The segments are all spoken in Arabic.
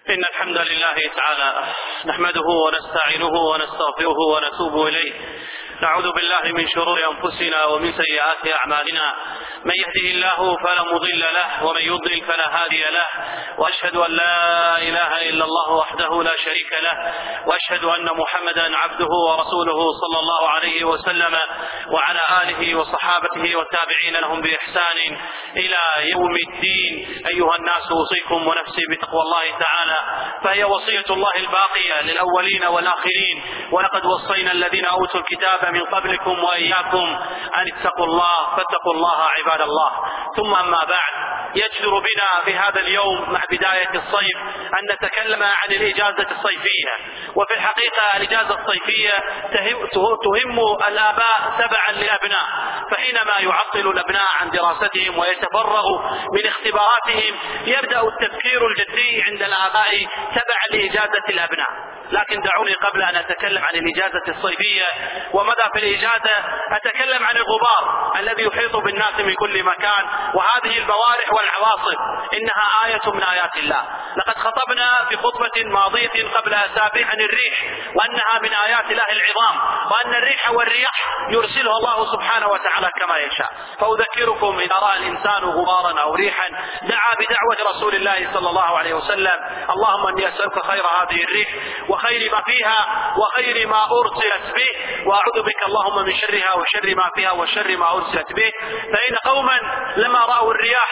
إن الحمد لله تعالى نحمده ونستعينه ونستغفره ونتوب إليه. نعوذ بالله من شرور أنفسنا ومن سيئات أعمالنا. من يهده الله فلا مضل له ومن يضلل فلا هادي له، وأشهد أن لا إله إلا الله وحده لا شريك له، وأشهد أن محمدا عبده ورسوله صلى الله عليه وسلم وعلى آله وصحابته والتابعين لهم بإحسان إلى يوم الدين. أيها الناس، أوصيكم ونفسي بتقوى الله تعالى، فهي وصية الله الباقية للأولين والآخرين. ولقد وصينا الذين أوتوا الكتاب من قبلكم وإياكم أن اتقوا الله، فاتقوا الله عباد الله. ثم أما بعد، يجدر بنا في هذا اليوم مع بداية الصيف أن نتكلم عن الإجازة الصيفية. وفي الحقيقة الإجازة الصيفية تهم الآباء تبعا للأبناء، فحينما يعطل الأبناء عن دراستهم ويتفرغوا من اختباراتهم يبدأ التفكير الجدي عند الآباء تبعا لإجازة الأبناء. لكن دعوني قبل أن أتكلم عن الإجازة الصيفية ومدى في الإجازة أتكلم عن الغبار الذي يحيط بالناس من كل مكان، وهذه البوارح والعواصف إنها آية من آيات الله. لقد خطبنا في خطبة ماضية قبل أسابيع عن الريح، وأنها من آيات الله العظام، وأن الريح والرياح يرسلها الله سبحانه وتعالى كما يشاء. فأذكركم إذا رأى الإنسان غبارا أو ريحا دعا بدعوة رسول الله صلى الله عليه وسلم: اللهم إني أسألك خير هذه الريح وخير ما فيها وخير ما أرسلت به، وأعوذ بك اللهم من شرها وشر ما فيها وشر ما أرسلت به. فإن قوما لما رأوا الرياح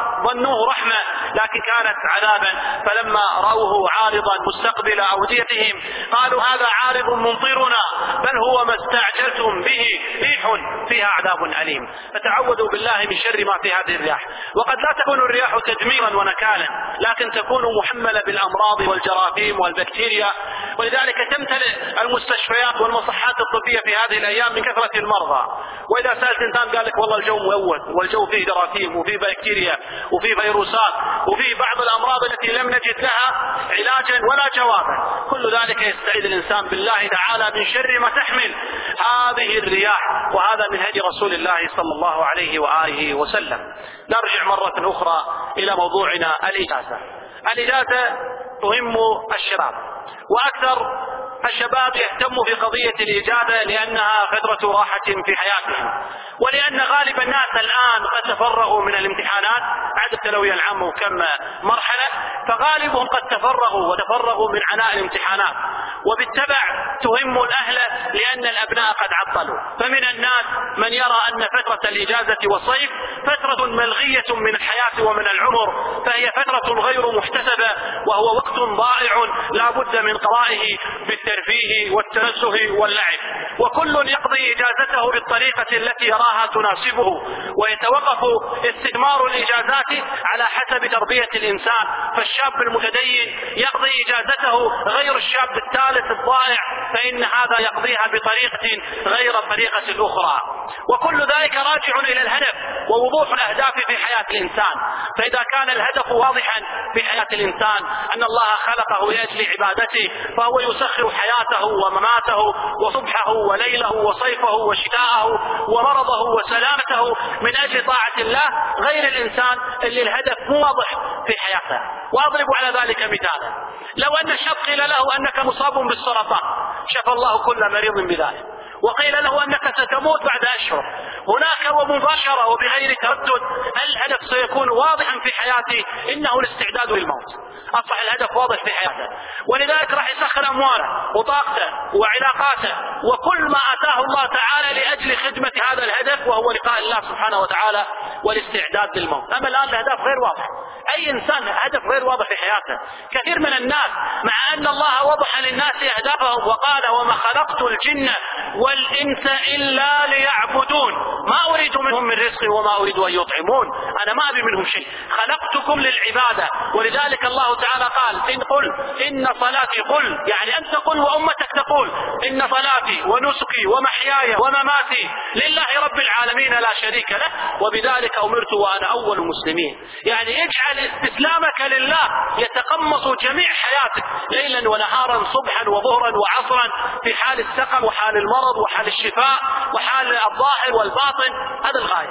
ظنوه رحمة لكن كانت عذابا، فلما رأوه عارضا مستقبل أوديتهم قالوا هذا عارض ممطرنا بل هو ما استعجلتم به ريح فيها عذاب أليم. فتعوذوا بالله من شر ما في هذه الرياح. وقد لا تكون الرياح تدميرا ونكالا، لكن تكون محملة بالأمراض والجراثيم والبكتيريا، ولذلك تمتلئ المستشفيات والمصحات الطبية في هذه الأيام من كثرة المرضى. وإذا سألت إنسان قال لك والله الجو ملوث والجو فيه جراثيم وفيه بكتيريا وفيه فيروسات وفيه بعض الأمراض التي لم نجد لها علاجا ولا جوابا. كل ذلك يستعيذ الإنسان بالله تعالى من شر ما تحمل هذه الرياح، وهذا من هدي رسول الله صلى الله عليه وآله وسلم. نرجع مرة أخرى إلى موضوعنا الإجازة. الإجازة تهم الشباب، وأكثر الشباب يهتم في قضية الإجازة لأنها فترة راحة في حياتهم، ولأن غالب الناس الآن قد تفرغوا من الامتحانات بعد الثانوية العامة وكم مرحلة، فغالبهم قد تفرغوا من عناء الامتحانات، وبالتبع تهم الأهل لأن الأبناء قد عطلوا. فمن الناس من يرى أن فترة الإجازة والصيف فترة ملغية من الحياة ومن العمر، فهي فترة غير محتسبة، وهو وقت ضائع لا بد من قضائه بالترفيه والتنزه واللعب. وكل يقضي إجازته بالطريقة التي يراها تناسبه، ويتوقف استثمار الإجازات على حسب تربية الإنسان. فالشاب المتدين يقضي إجازته غير الشاب الثالث الضائع، فإن هذا يقضيها بطريقة غير الطريقة الأخرى. وكل ذلك راجع إلى الهدف ووضوح الأهداف في حياة الإنسان. فإذا كان الهدف واضحا في حياة الإنسان أن الله خلقه لأجل عبادته، فهو يسخر حياته ومماته وصبحه وليله وصيفه وشتاءه ومرضه وسلامته من أجل طاعة الله، غير الإنسان اللي الهدف مو واضح في حياته. وأضرب على ذلك مثالا: لو أن الشاب قيل له أنك مصاب بالسرطان، شفى الله كل مريض بذلك، وقيل له أنك ستموت بعد أشهر، هناك ومباشرة وبغير تردد الهدف سيكون واضحا في حياته، إنه الاستعداد للموت. أصبح الهدف واضح في حياته، ولذلك راح يسخر أمواله وطاقته وعلاقاته وكل ما آتاه الله تعالى لأجل خدمة هذا الهدف، وهو لقاء الله سبحانه وتعالى والاستعداد للموت. أما الآن الهدف غير واضح، أي إنسان هدف غير واضح في حياته. كثير من الناس مع أن الله وضح للناس أهدافهم وقال: وما خلقت الجن والإنس إلا ليعبدون ما أريد منهم من رزق وما أريد أن يطعمون، أنا ما أبي منهم شيء، خلقتكم للعبادة. ولذلك الله تعالى قال: إن صلاتي، قل يعني أنت قل وأمتك تقول: إن صلاتي ونسكي ومحياي ومماتي لله رب العالمين لا شريك له وبذلك أمرت وأنا أول المسلمين. يعني اجعل استسلامك لله يتقمص جميع حياتك ليلا ونهارا، صبحا وظهرا وعصرا، في حال السقم وحال المرض وحال الشفاء وحال الظاهر والباطن. هذا الغاية.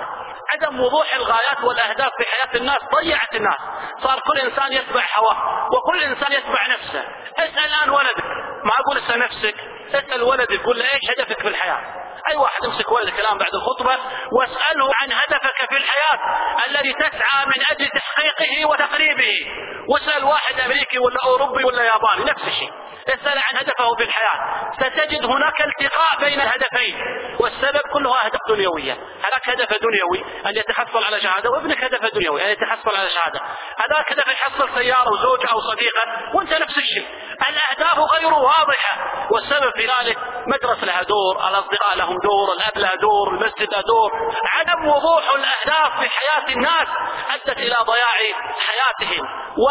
عدم وضوح الغايات والأهداف في حياة الناس ضيعت الناس. صار كل إنسان يتبع هواه وكل إنسان يتبع نفسه. اسأل الآن ولدك، ما أقول اسأل نفسك، اسأل ولدك قل له إيش هدفك في الحياة. أي واحد يمسك ولدك الآن بعد الخطبة واسأله عن هدفك في الحياة الذي تسعى من أجل تحقيقه وتقريبه. واسأل واحد أمريكي ولا أوروبي ولا ياباني نفس الشيء، اسأل عن هدفه في الحياة، ستجد هناك التقاء بين الهدفين، والسبب كلها أهداف دنيوية. هذاك هدف دنيوي أن يتحصل على شهادة، وابنك هدف دنيوي أن يتحصل على شهادة، هذاك هدف يحصل سيارة وزوج أو صديقة، وأنت نفس الشيء. الأهداف غير واضحة، والسبب في ذلك مدرسة لها دور، الأصدقاء لهم دور، الأب له دور، المسجد له دور. عدم وضوح الأهداف في حياة الناس أدت إلى ضياع حياتهم.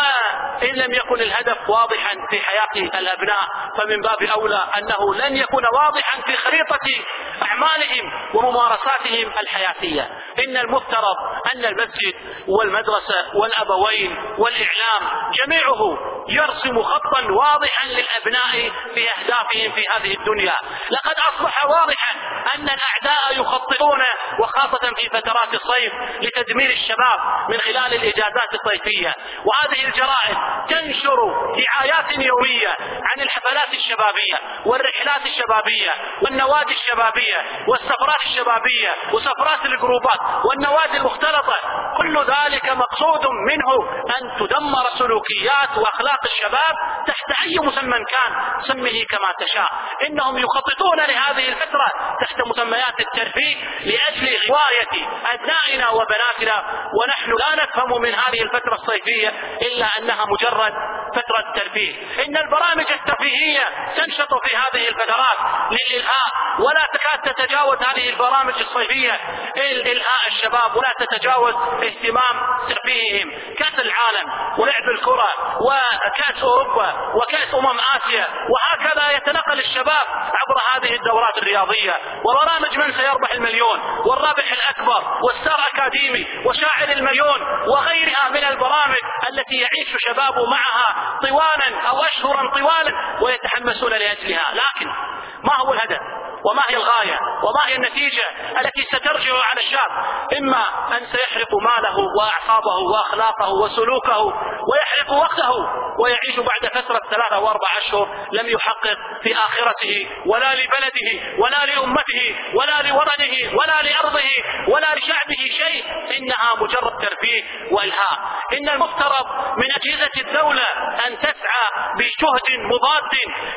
وإن لم يكن الهدف واضحا في حياة الأبناء فمن باب أولى أنه لن يكون واضحا في خريطة أعمالهم وممارساتهم الحياتية. إن المفترض أن المسجد والمدرسة والأبوين والإعلام جميعه يرسم خطا واضحا للأبناء في أهدافهم في هذه الدنيا. لقد أصبح واضحا أن الأعداء يخططون وخاصة في فترات الصيف لتدمير الشباب من خلال الإجازات الصيفية، وهذه الجرائد تنشر دعايات يومية عن الحفلات الشبابية والرحلات الشبابية والنوادي الشبابية والسفرات الشبابية وسفرات الجروبات والنوادي المختلطة. كل ذلك مقصود منه أن تدمر سلوكيات وأخلاق الشباب تحت أي مسمى كان، سمه كما تشاء. إنهم يخططون لهذه الفترة تحت مسميات الترفيه لأجل غواية أبنائنا وبناتنا، ونحن لا نفهم من هذه الفترة الصيفية إلا أنها مجرد فترة ترفيه. إن البرامج الترفيهية تنشط في هذه الفترات للإلهاء، ولا تكاد تتجاوز هذه البرامج الصيفية إلهاء الشباب، ولا تتجاوز اهتمام ترفيههم. كأس العالم ولعب الكرة وكأس أوروبا وكأس آسيا، وهكذا يتنقل الشباب عبر هذه الدورات الرياضية وبرامج من سيربح المليون والرابح الأكبر والستار أكاديمي وشاعر المليون وغيرها من البرامج التي يعيش شباب معها طوالا أو أشهرا طوالا ويتحمسون لأجلها. لكن ما هو الهدف وما هي الغاية وما هي النتيجة التي سترجع على الشاب؟ إما أن سيحرق ماله وأعصابه وأخلاقه وسلوكه ويحرق وقته ويعيش بعد فترة 3 أو 4 أشهر لم يحقق في آخرته ولا لبلده ولا لأمته ولا لوطنه ولا لأرضه ولا لشعبه شيء، إنها مجرد ترفيه وإلهاء. إن المفترض من أجهزة الدولة أن تسعى بجهد مضاد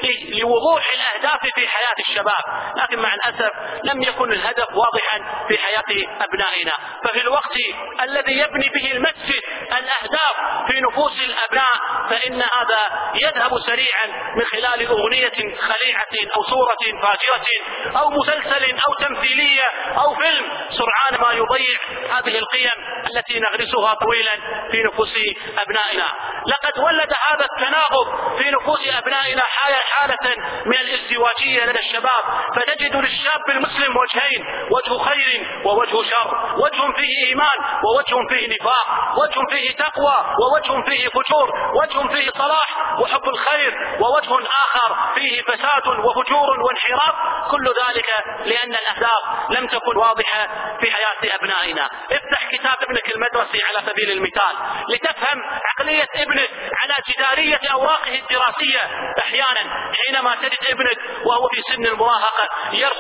لوضوح الأهداف في حياة الشباب، لكن مع الأسف لم يكن الهدف واضحا في حياة أبنائنا. ففي الوقت الذي يبني به المسجد الأهداف في نفوس الأبناء فإن هذا يذهب سريعا من خلال أغنية خليعة أو صورة فاجرة أو مسلسل أو تمثيلية أو فيلم، سرعان ما يضيع هذه القيم التي نغرسها طويلا في نفوس أبنائنا. لقد ولد هذا التناقض في نفوس أبنائنا حالة من الازدواجية لدى الشباب، فتجد للشاب المسلم وجهين، وجه خير ووجه شر، وجه فيه إيمان ووجه فيه نفاق، وجه فيه تقوى ووجه فيه فجور، وجه فيه صلاح وحب الخير ووجه آخر فيه فساد وفجور وانحراف. كل ذلك لأن الأهداف لم تكن واضحة في حياة أبنائنا. افتح كتاب ابنك المدرسي على سبيل المثال لتفهم عقلية ابنك على جدارية أوراقه الدراسية. أحيانا حينما تجد ابنك وهو في سن المراهقة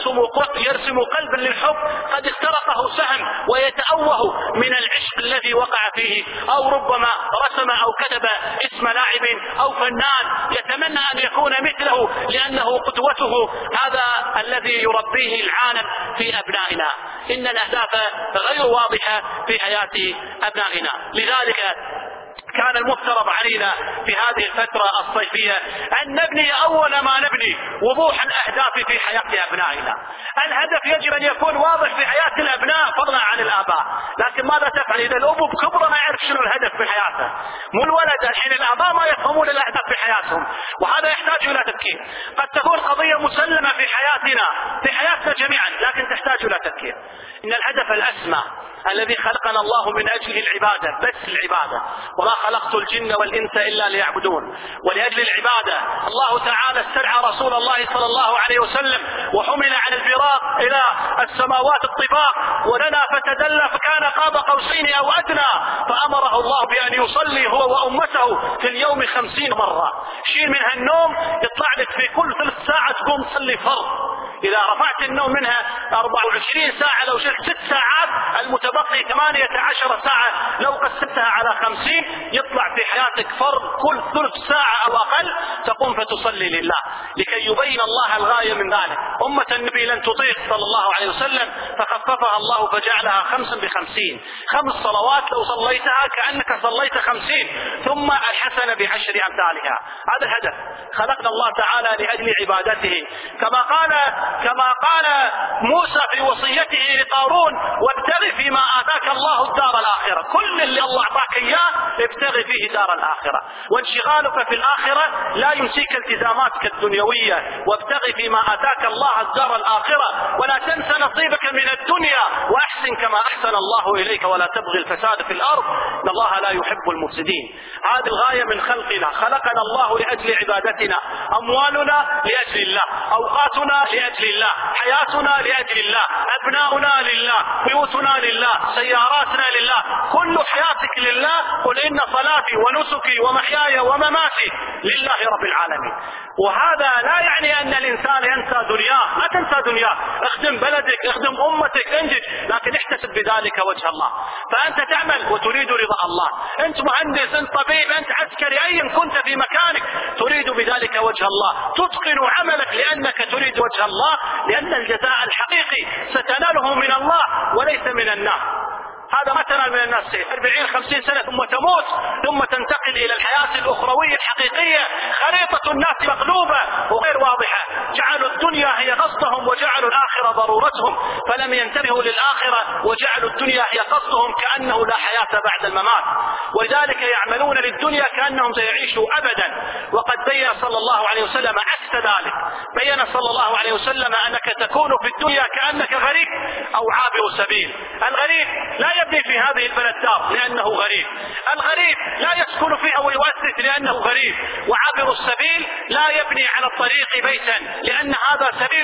يرسم قلبا للحب قد اخترقه سهم ويتأوه من العشق الذي وقع فيه، أو ربما رسم أو كتب اسم لاعب أو فنان يتمنى أن يكون مثله لأنه قدوته. هذا الذي يربيه العالم في أبنائنا. إن الأهداف غير واضحة في حياة أبنائنا، لذلك كان المفترض علينا في هذه الفترة الصيفية أن نبني أول ما نبني وضوح الأهداف في حياة أبنائنا. الهدف يجب أن يكون واضح في حياة الأبناء فضلا عن الآباء، لكن ماذا تفعل إذا الأب بكبره ما يعرف شنو الهدف في حياته؟ مو الولد، الحين الآباء ما يفهمون الأهداف في حياتهم، وهذا يحتاج إلى تفكير. قد تكون قضية مسلمة في حياتنا في حياتنا جميعا، لكن تحتاج إلى تفكير. إن الهدف الأسمى الذي خلقنا الله من أجله العبادة، بس العبادة. وما خلقت الجن والإنس إلا ليعبدون. ولأجل العبادة الله تعالى استدعى رسول الله صلى الله عليه وسلم وحمل على البراق إلى السماوات الطباق ولنا فتدلى فكان قاب قوسين أو أدنى، فأمره الله بأن يصلي هو وأمته في اليوم 50 مرة. شيل منها النوم، يطلع لك في كل 3 ساعة تقوم تصلي فرض. إذا رفعت النوم منها 24 ساعة لو شلت 6 ساعات المتبقي 18 ساعة لو قسمتها على 50 يطلع في حياتك فرض كل 3 ساعة أو أقل تقوم فتصلي لله، لكي يبين الله الغاية من ذلك. أمة النبي لن تطيق صلى الله عليه وسلم فخففها الله فجعلها 5 ب50، 5 صلوات لو صليتها كأنك صليت 50 ثم الحسنة ب10 أمثالها. هذا الهدف، خلقنا الله تعالى لأجل عبادته، كما قال موسى في وصيته لقارون: وابتغ فيما آتاك الله الدار الآخرة. كل اللي الله أعطاك إياه ابتغ فيه دار الآخرة، وانشغالك في الآخرة لا ينسيك التزاماتك الدنيوية. وابتغ فيما آتاك الله الدار الآخرة ولا تنس نصيبك من الدنيا وأحسن كما أحسن الله إليك ولا تبغي الفساد في الأرض إن الله لا يحب المفسدين. هذه الغاية من خلقنا، خلقنا الله لأجل عبادتنا، أموالنا لأجل الله، أوقاتنا لأجل الله، حياتنا لأجل الله، أبناؤنا لله، بيوتنا لله، سياراتنا لله، كل حياتك لله. قل إن صلاتي ونسكي ومحياي ومماتي لله رب العالمين. وهذا لا يعني أن الإنسان ينسى دنياه، لا تنسى دنياه، اخدم بلدك، اخدم أمتك، انجز، لكن احتسب بذلك وجه الله. فأنت تعمل وتريد رضا الله، أنت مهندس، أنت طبيب، أنت عسكري، أيا كنت في مكانك تريد بذلك وجه الله، تتقن عملك لأنك تريد وجه الله، لأن الجزاء الحقيقي ستناله من الله وليس من الناس. هذا ما تنال من الناس شيء، 40-50 سنة ثم تموت ثم تنتقل إلى الحياة الأخروية الحقيقية. خريطة الناس مقلوبة وغير واضحة، جعلوا الدنيا هي قصدهم وجعلوا الآخرة ضرورتهم، فلم ينتبهوا للآخرة وجعلوا الدنيا هي قصدهم كأنه لا حياة بعد الممات، ولذلك يعملون للدنيا كأنهم سيعيشوا أبدا. وقد بين صلى الله عليه وسلم عكس ذلك، بين صلى الله عليه وسلم أنك تكون في الدنيا كأنك غريب أو عابر سبيل. الغريب لا يبني في هذه البلد دار لأنه غريب، الغريب لا يسكن فيها ويؤسس لأنه غريب، وعابر السبيل لا يبني على الطريق بيتا لأن هذا سبيل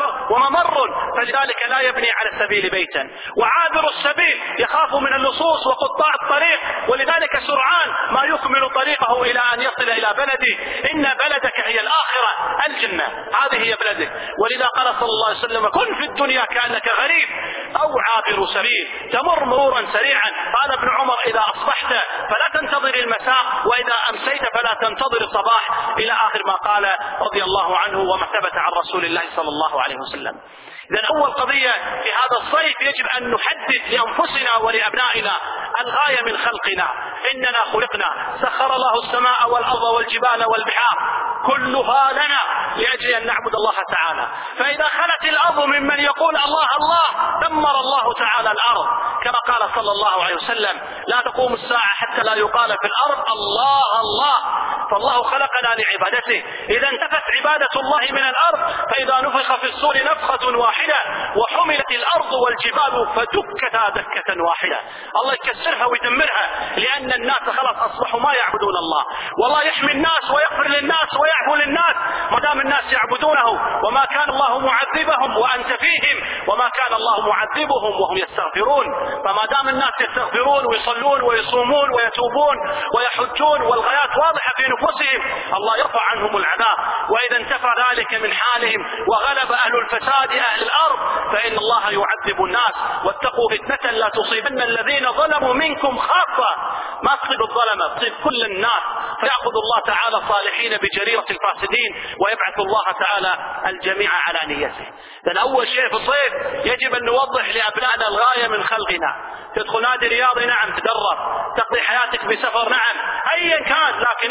وممر، فلذلك لا يبني على السبيل بيتا. وعابر السبيل يخاف من اللصوص وقطاع الطريق، ولذلك سرعان ما يكمل طريقه إلى أن يصل إلى بلده. إن بلدك هي الآخرة، الجنة هذه هي بلدك. ولذا قال صلى الله عليه وسلم: كن في الدنيا كأنك غريب أو عابر سبيل، تمر مرورا سريعا. قال ابن عمر: إذا أصبحت فلا تنتظر المساء، وإذا أمسيت فلا تنتظر الصباح، إلى آخر ما قال رضي الله عنه وما ثبت عن رسول الله صلى الله عليه وسلم. إذن أول قضية في هذا الصيف يجب أن نحدد لأنفسنا ولأبنائنا الغاية من خلقنا. إننا خلقنا، سخر الله السماء والأرض والجبال والبحار كلها لنا لأجل أن نعبد الله تعالى. فإذا خلت الأرض ممن يقول الله الله دمر الله تعالى الأرض، كما قال صلى الله عليه وسلم: لا تقوم الساعة حتى لا يقال في الأرض الله الله. فالله خلقنا لعبادته، إذا انتفت عبادة الله من الأرض فإذا نفخ في الصور نفخة واحدة وحملت الأرض والجبال فدكتا دكة واحدة. الله يكسرها ويدمرها، لأن الناس خلاص أصبحوا ما يعبدون الله. والله يحمي الناس ويغفر للناس ويعفو للناس ما دام الناس يعبدونه. وما كان الله معذبهم وأنت فيهم وما كان الله معذبهم وهم يستغفرون. فما دام الناس يستغفرون ويصلون ويصومون ويتوبون ويحجون والغايات واضحة في نفوسهم، الله يرفع عنهم العذاب. وإذا انتفى ذلك من حالهم وغلب أهل الفساد أهل الأرض فإن الله يعذب الناس. واتقوا فتنة لا تصيبن الذين ظلموا منكم خاصة. ما تصيب الظلمة، تصيب كل الناس، فيأخذ الله تعالى الصالحين بجريرة الفاسدين ويبعث الله تعالى الجميع على نيته. لأن أول شيء في الصيف يجب أن نوضح لأبنائنا الغاية من خلقنا. تدخل نادي رياضي، نعم تدرب، تقضي حياتك بسفر، نعم أيا كان، لكن اعرف أن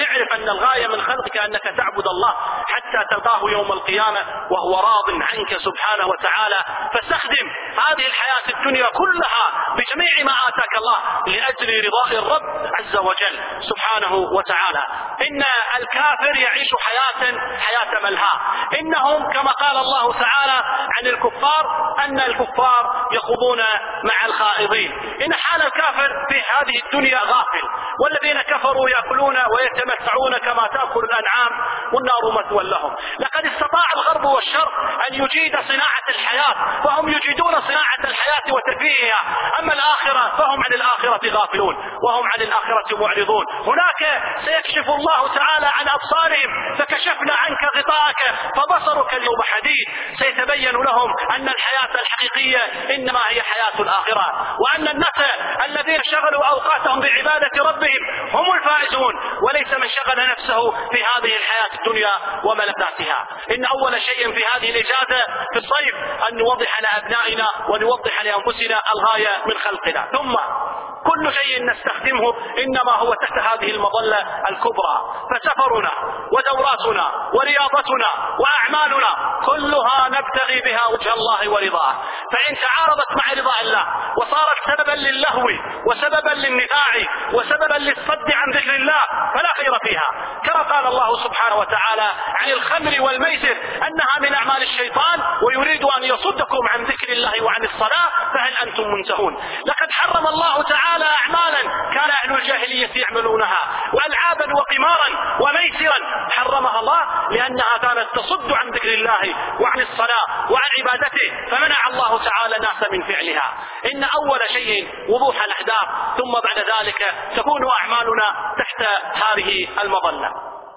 أن الغاية من خلقك أنك تعبد الله حتى تلقاه يوم القيامة وهو راض عنك سبحانه وتعالى. فاستخدم هذه الحياة الدنيا كلها بجميع ما آتاك الله لأجل رضاء الرب عز وجل سبحانه وتعالى. إن الكافر يعيش حياة ملهى. إنهم كما قال الله تعالى عن الكفار أن الكفار يخوضون مع الخائضين. إن حال الكافر في هذه الدنيا غافل، والذين كفروا يأكلون ويتمتعون كما تأكل الأنعام والنار مثوى لهم. لقد استطاع الغرب والشرق أن يجيد صناعة الحياة، فهم يجيدون صناعة الحياة وترفيهها. أما الآخرة فهم عن الآخرة غافلون وهم عن الآخرة معرضون. هناك سيكشف الله تعالى عن أبصارهم فكشفنا عنك غطاءك فبصرك اليوم حديد. سيتبين لهم أن الحياة الحقيقية إنما هي حياة الآخرة، وأن الناس الذين شغلوا أوقاتهم بعبادة ربهم هم الفائزون، وليس من شغل نفسه في هذه الحياة الدنيا وملذاتها. إن أول شيء في هذه الإجازة في الصيف أن نوضح لأبنائنا ونوضح لأنفسنا الغاية من خلقنا، ثم كل شيء نستخدمه إنما هو تحت هذه المظلة الكبرى. فسفرنا ودوراتنا ورياضتنا وأعمالنا كلها نبتغي بها وجه الله ورضاه. فإن تعارضت مع رضا الله وصارت سببا للهو وسببا للنزاع وسببا للصد عن ذكر الله فلا خير فيها. كما قال الله سبحانه وتعالى عن الخمر والميسر أنها من أعمال الشيطان ويريد أن يصدكم عن ذكر الله وعن الصلاة فهل أنتم منتهون. لقد حرم الله تعالى أعمالا كان أهل الجاهلية يعملونها، وألعابا وقمارا وميسرا حرمها الله لأنها كانت تصد عن ذكر الله وعن الصلاة وعن عبادته، فمنع الله تعالى الناس من فعلها. إن أول شيء وضوح الأهداف، ثم بعد ذلك تكون أعمالنا تحت هذه المظلة.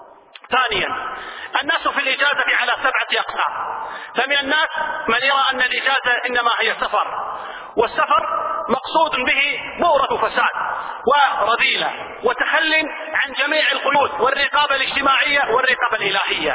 ثانيا، الناس في الإجازة على 7 أقسام. فمن الناس من يرى أن الإجازة إنما هي سفر، والسفر مقصود به بؤرة فساد ورذيلة وتخل عن جميع القيود والرقابة الاجتماعية والرقابة الإلهية.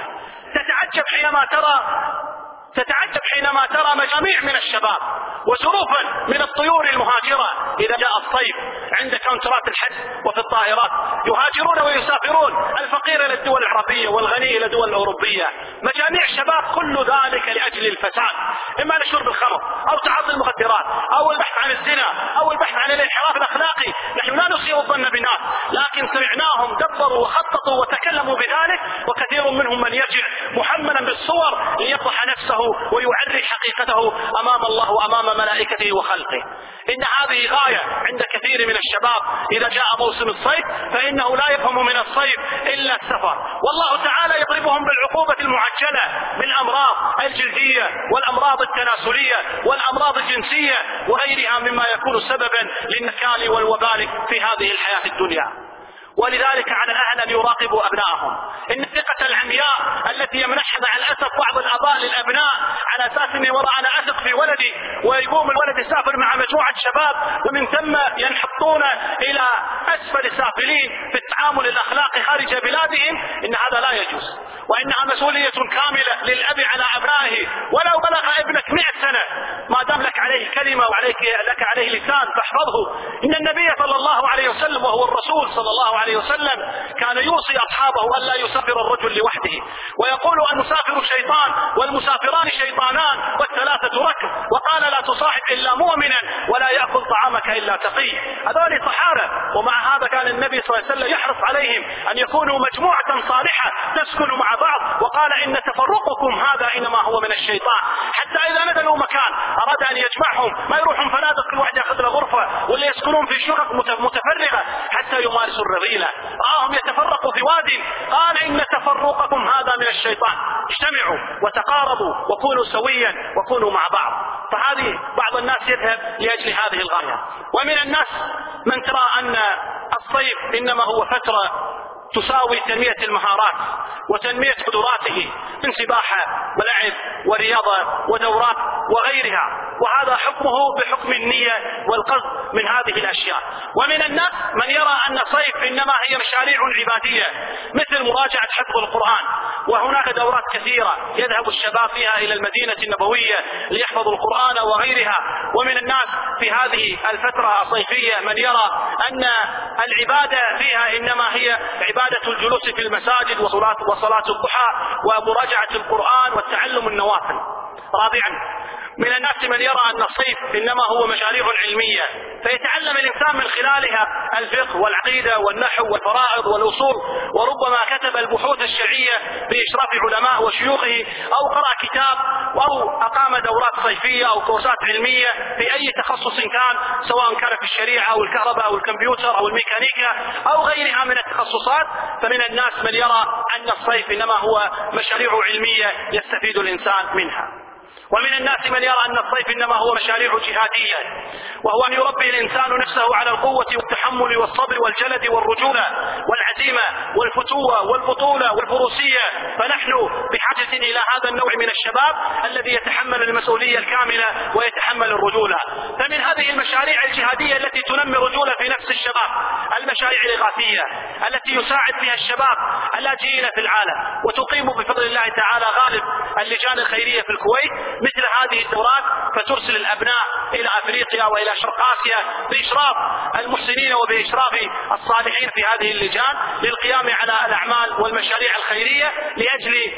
تتعجب حينما ترى مجاميع من الشباب وزروفا من الطيور المهاجرة إذا جاء الصيف عند كونترات الحج وفي الطائرات يهاجرون ويسافرون، الفقير إلى الدول العربية والغني إلى الدول الأوروبية. مجاميع شباب كل ذلك لأجل الفساد، إما لشرب الخمر أو تعاطي المخدرات أو البحث عن الزنا أو البحث عن الانحراف الأخلاقي. نحن لا نسيء الظن بالناس، لكن سمعناهم دبروا وخططوا وتكلموا بذلك، وكثير منهم من يرجع محملا بالصور ليفضح نفسه ويعري حقيقته أمام الله وأمام ملائكته وخلقه. إن هذه غاية عند كثير من الشباب إذا جاء موسم الصيف فإنه لا يفهم من الصيف إلا السفر، والله تعالى يضربهم بالعقوبة المعجلة بالأمراض الجلدية والأمراض التناسلية والأمراض الجنسية وغيرها مما يكون سببا للنكال والوبال في هذه الحياة الدنيا. ولذلك على الأهل أن يراقبوا أبنائهم. إن الثقة العمياء التي يمنحها مع الأسف بعض الآباء للأبناء على أساس أني أنا أثق في ولدي، ويقوم الولد يسافر مع مجموعة شباب ومن ثم ينحطون إلى أسفل سافلين في التعامل الأخلاقي خارج بلادهم، إن هذا لا يجوز، وإنها مسؤولية كاملة للأب على أبنائه. ولو بلغ ابنك 100 سنة ما دام لك عليه كلمة لك عليه لسان فاحفظه. إن النبي صلى الله عليه وسلم وهو الرسول صلى الله عليه وسلم كان يوصي أصحابه أن لا يسافر الرجل لوحده، ويقول المسافر شيطان والمسافران شيطانان والثلاثة ركب، وقال لا تصاحب إلا مؤمنا ولا يأكل طعامك إلا تقي. هذول صحابة، ومع هذا كان النبي صلى الله عليه وسلم يحرص عليهم أن يكونوا مجموعة صالحة تسكن مع بعض، وقال إن تفرقكم هذا إنما هو من الشيطان. حتى إذا نزلوا مكان أراد أن يجمعهم ما يروحون فنادق كل واحد يأخذ له غرفة، واللي يسكنون في شقق متفرغة حتى يمارسوا الرذيلة. رآهم يتفرقوا في واد قال إن تفرقكم هذا من الشيطان، اجتمعوا وتقاربوا وكونوا سويا وكونوا مع بعض. فهذه بعض الناس يذهب لأجل هذه الغاية. ومن الناس من ترى أن الصيف إنما هو فترة تساوي تنمية المهارات وتنمية قدراته من سباحة ولعب ورياضة ودورات وغيرها، وهذا حكمه بحكم النية والقصد من هذه الأشياء. ومن الناس من يرى أن الصيف إنما هي مشاريع عبادية مثل مراجعة حفظ القرآن، وهناك دورات كثيرة يذهب الشباب فيها إلى المدينة النبوية ليحفظوا القرآن وغيرها. ومن الناس في هذه الفترة الصيفية من يرى أن العبادة فيها إنما هي عبادة الجلوس في المساجد وصلاة الضحى ومراجعة القرآن والتعلم النوافل. رابعا، من الناس من يرى أن الصيف إنما هو مشاريع علمية فيتعلم الإنسان من خلالها الفقه والعقيدة والنحو والفرائض والأصول، وربما كتب البحوث الشرعية بإشراف علماء وشيوخه، أو قرأ كتاب، أو أقام دورات صيفية أو كورسات علمية في أي تخصص كان، سواء كان في الشريعة أو الكهرباء أو الكمبيوتر أو الميكانيكا أو غيرها من التخصصات. فمن الناس من يرى أن الصيف إنما هو مشاريع علمية يستفيد الإنسان منها. ومن الناس من يرى أن الصيف إنما هو مشاريع جهادية، وهو أن يربي الإنسان نفسه على القوة والتحمل والصبر والجلد والرجولة والعزيمة والفتوة والبطولة والفروسية. فنحن بحاجة إلى هذا النوع من الشباب الذي يتحمل المسؤولية الكاملة ويتحمل الرجولة. فمن هذه المشاريع الجهادية التي تنمي الرجولة في نفس الشباب المشاريع الإغاثية التي يساعد فيها الشباب اللاجئين في العالم، وتقيم بفضل الله تعالى غالب اللجان الخيرية في الكويت مثل هذه الدورات، فترسل الأبناء إلى أفريقيا وإلى شرق آسيا بإشراف المحسنين وبإشراف الصالحين في هذه اللجان للقيام على الأعمال والمشاريع الخيرية لأجل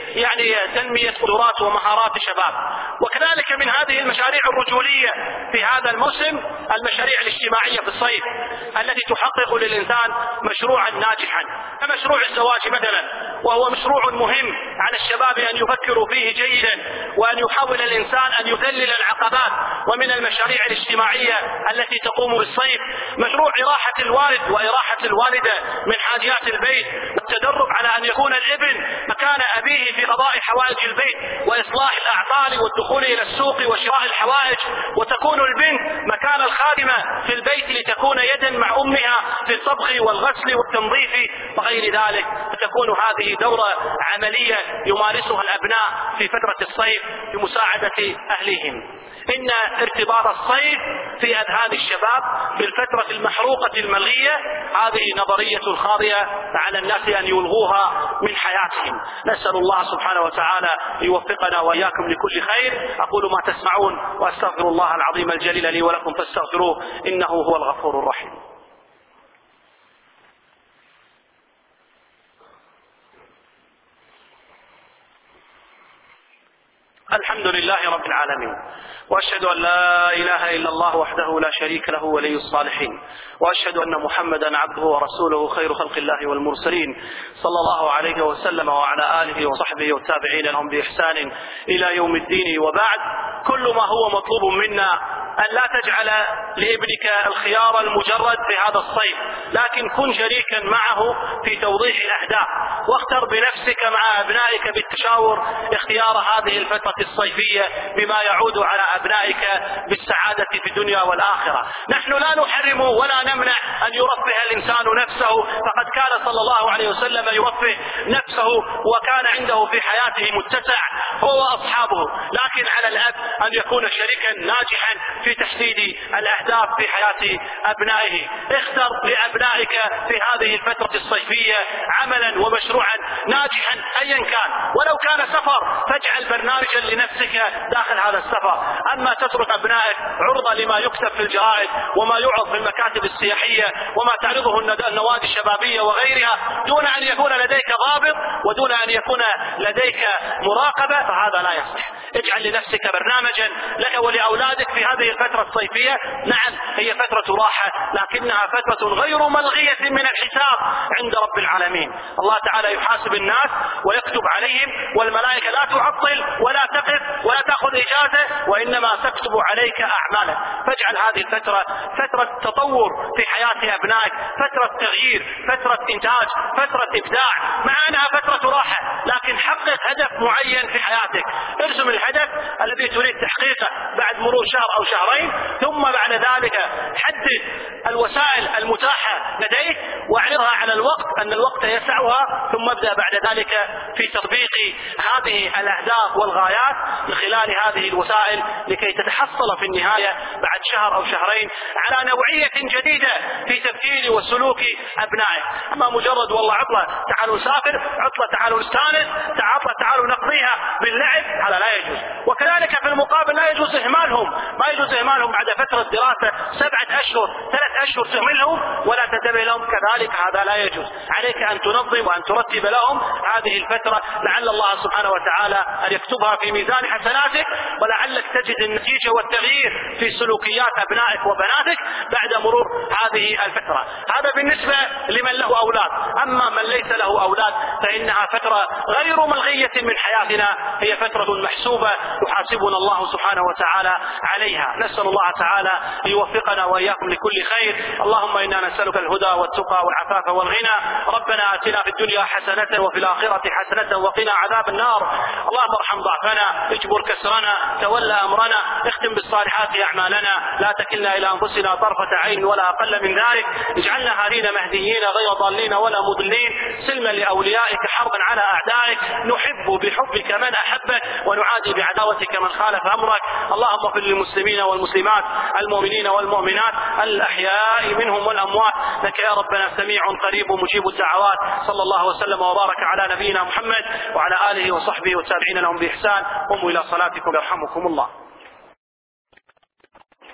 تنمية قدرات ومهارات الشباب. وكذلك من هذه المشاريع الرجولية في هذا الموسم المشاريع الاجتماعية في الصيف التي تحقق للإنسان مشروعا ناجحا، كمشروع الزواج مثلا، وهو مشروع مهم على الشباب أن يفكروا فيه جيدا، وأن يحاول الإنسان أن يذلل العقبات. ومن المشاريع الاجتماعية التي تقوم بالصيف مشروع إراحة الوالد وإراحة الوالدة من حاجات البيت، والتدرب على أن يكون الابن مكان أبيه في قضاء حوائج البيت وإصلاح الأعطال والدخول إلى السوق وشراء الحوائج، وتكون البنت مكان الخادمة في البيت لتكون يدا مع أمها في الطبخ والغسل والتنظيف وغير ذلك. فتكون هذه دورة عملية يمارسها الأبناء في فترة الصيف بمساعدة أهليهم. إن ارتباط الصيف في أذهان الشباب بالفترة المحروقة الملغية هذه نظرية خاطئة على الناس أن يلغوها من حياتهم. نسأل الله سبحانه وتعالى يوفقنا وإياكم لكل خير. أقول ما تسمعون وأستغفر الله العظيم الجليل لي ولكم فاستغفروه إنه هو الغفور الرحيم. الحمد لله رب العالمين، وأشهد أن لا إله إلا الله وحده لا شريك له ولي الصالحين، وأشهد أن محمدا عبده ورسوله خير خلق الله والمرسلين صلى الله عليه وسلم وعلى آله وصحبه والتابعين لهم بإحسان إلى يوم الدين. وبعد، كل ما هو مطلوب منا أن لا تجعل لابنك الخيار المجرد في هذا الصيف، لكن كن شريكا معه في توضيح الأهداف، واختر بنفسك مع أبنائك بالتشاور اختيار هذه الفترة الصيفية بما يعود على أبنائك بالسعادة في الدنيا والآخرة. نحن لا نحرم ولا نمنع أن يرفه الإنسان نفسه، فقد كان صلى الله عليه وسلم يرفه نفسه وكان عنده في حياته متسع هو وأصحابه، لكن على الأب أن يكون شريكا ناجحا في تحديد الأهداف في حياة أبنائه. اختر لأبنائك في هذه الفترة الصيفية عملا ومشروعا ناجحا أيا كان، ولو كان سفر فاجعل برنامجا لنفسك داخل هذا السفر. أما تترك أبنائك عرضة لما يكتب في الجرائد وما يعرض في المكاتب السياحية وما تعرضه النوادي الشبابية وغيرها دون أن يكون لديك ضابط ودون أن يكون لديك مراقبة، فهذا لا يصح. اجعل لنفسك برنامجا لك ولأولادك في هذه الفترة الصيفية. نعم، هي فترة راحة، لكنها فترة غير ملغية من الحساب عند رب العالمين. الله تعالى يحاسب الناس ويكتب عليهم، والملائكة لا تعطل ولا تقف ولا تأخذ إجازة، وإنما تكتب عليك أعمالك. فاجعل هذه الفترة فترة تطور في حياة أبنائك، فترة تغيير، فترة إنتاج، فترة إبداع، مع أنها فترة راحة، لكن حقق هدف معين في حياتك. ارسم الهدف الذي تريد تحقيقه بعد مرور شهر أو شهرين، ثم بعد ذلك حدد الوسائل المتاحة لديك واعرضها على الوقت أن الوقت يسعها، ثم ابدأ بعد ذلك في تطبيق هذه الأهداف والغايات من خلال هذه الوسائل لكي تتحصل في النهاية بعد شهر أو شهرين على نوعية جديدة في تفكير وسلوك أبنائك. أما مجرد والله عطلة تعالوا نسافر، عطلة تعالوا نستانس، عطلة تعالوا نقضيها باللعب، وتعالى لا يجوز. وكذلك في المقابل لا يجوز إهمالهم، ما يجوز إهمالهم بعد فترة دراسة 7 أشهر 3 أشهر تهملهم ولا تنتبه لهم، كذلك هذا لا يجوز. عليك أن تنظم وأن ترتب لهم هذه الفترة، لعل الله سبحانه وتعالى أن يكتبها في ميزان حسناتك، ولعلك تجد النتيجة والتغيير في سلوكيات أبنائك وبناتك بعد مرور هذه الفترة. هذا بالنسبة لمن له أولاد. أما من ليس له أولاد فإنها فترة غير ملغية من حياتنا، هي فترة محسوبة يحاسبنا الله سبحانه وتعالى عليها. نسأل الله تعالى ليوفقنا وإياكم لكل خير. اللهم إنا نسألك الهدى والتقى والعفاف والغنى. ربنا آتنا في الدنيا حسنة وفي الآخرة حسنة وقنا عذاب النار. اللهم ارحم ضعفنا، اجبر كسرنا، تولى أمرنا، اختم بالصالحات أعمالنا، لا تكلنا إلى أنفسنا طرفة عين ولا أقل من ذلك. اجعلنا هادين مهديين غير ضالين ولا مضلين، سلما لأوليائك حربا على أعدائك، نحب بحبك من أحبك ونعادي بعداوتك من خالف أمرك. اللهم اغفر للمسلمين والمسلمات، المؤمنين والمؤمنات، الأحياء منهم والأموات، لك يا ربنا سميع قريب مجيب الدعوات. صلى الله وسلم وبارك على نبينا محمد وعلى آله وصحبه والتابعين لهم بإحسان. قوموا إلى صلاتكم يرحمكم الله.